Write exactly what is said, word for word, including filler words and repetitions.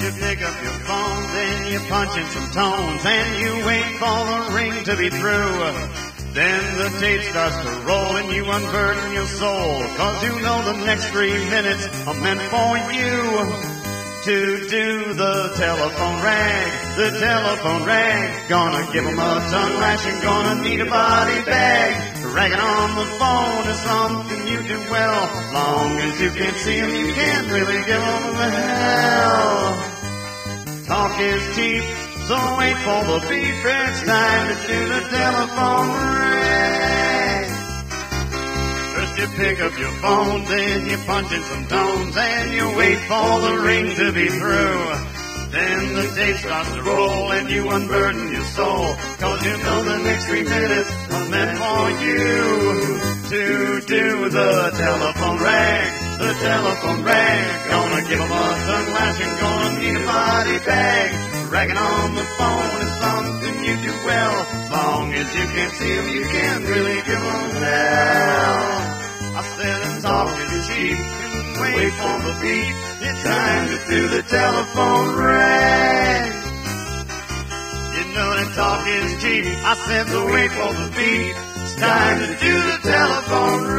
You pick up your phone, then you punch in some tones, and you wait for the ring to be through. Then the tape starts to roll and you unburden your soul, 'cause you know the next three minutes are meant for you. To do the telephone rag, the telephone rag. Gonna give 'em a tongue lashing, gonna need a body bag. Ragging on the phone is something you do well. Long as you can't see 'em, you can't really give 'em the hell. Talk is cheap, so wait for the beep. It's time to do the telephone rag. First you pick up your phone, then you punch in some tones, and you wait for the ring to be through. Then the tape starts to roll and you unburden your soul, 'cause you know the next three minutes are meant for you. To do the telephone rag, the telephone rag. Gonna give 'em a tongue lashing, gonna need a body bag. Ragging on the phone is something you do well. As long as you can't see 'em, you can't really give 'em hell. I said the talk is cheap, and wait for the beat. It's time to do the telephone rag. You know that talk is cheap. I said to wait for the beat. It's time to do the telephone rag.